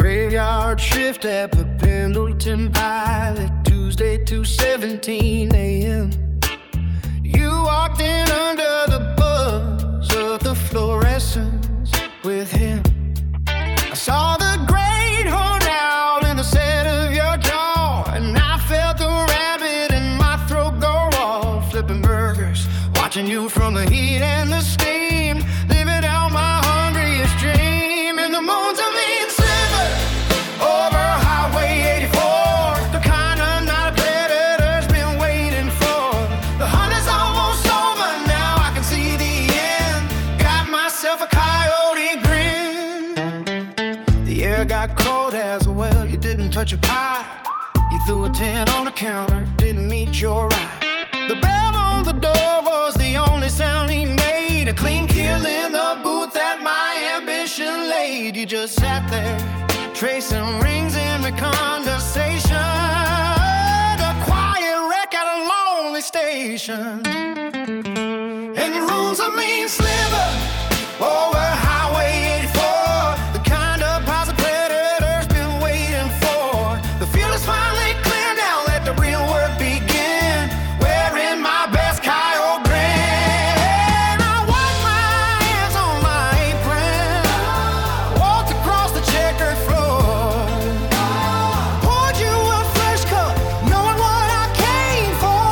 Graveyard shift at the Pendleton Pilot, Tuesday 2:17 a.m. You walked in under the buzz of the fluorescence with him. I saw the great horn out in the set of your jaw, and I felt the rabbit in my throat go off. Flipping burgers, watching you from the heat and the steam, living out my hungriest dream. And the moon's a mean sliver over Highway 84, the kind of night a predator's been waiting for. The hunt is almost over, now I can see the end. Got myself a coyote grin. The air got cold as well, you didn't touch a pie. You threw a 10 on the counter, didn't meet your eye. The bell on the door was the only sound he made, a clean kill in the booth that my ambition laid. You just sat there, tracing rings in the conversation, a quiet wreck at a lonely station. And your room's a mean sliver over Highway 84, the kind of piles a predator's been waiting for. The field is finally clear, now let the real work begin. Wearing my best coyote grin, I wiped my hands on my apron, walked across the checkered floor, poured you a fresh cup, knowing what I came for.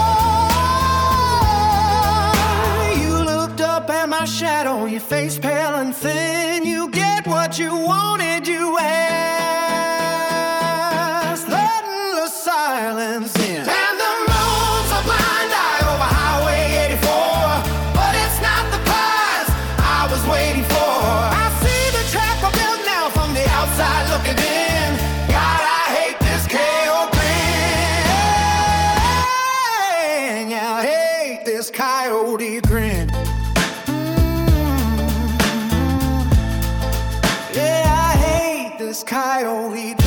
You looked up at my shadow, your face pale and thin. You get what you wanted, you asked, letting the silence in. And the moon's a blind eye over Highway 84, but it's not the prize I was waiting for. I see the trap I built now from the outside looking in. God, I hate this KO grin. Yeah, I hate this coyote grin. Yeah, I hate this coyote